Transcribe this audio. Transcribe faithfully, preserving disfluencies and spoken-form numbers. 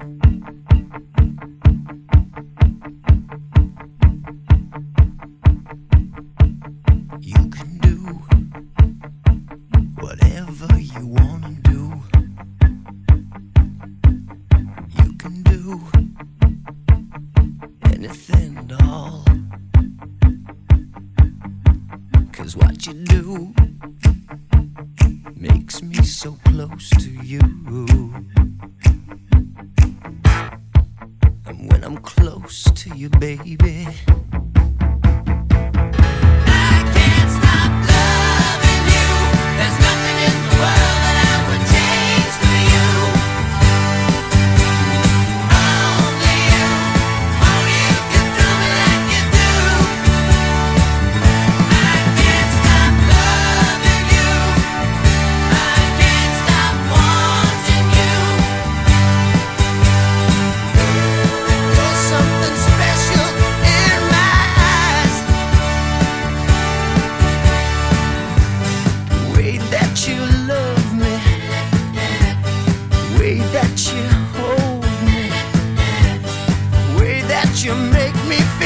You can do whatever you wanna do. You can do anything at all. 'Cause what you do makes me so close to you. And when I'm close to you, baby, that you hold me, way that you make me feel.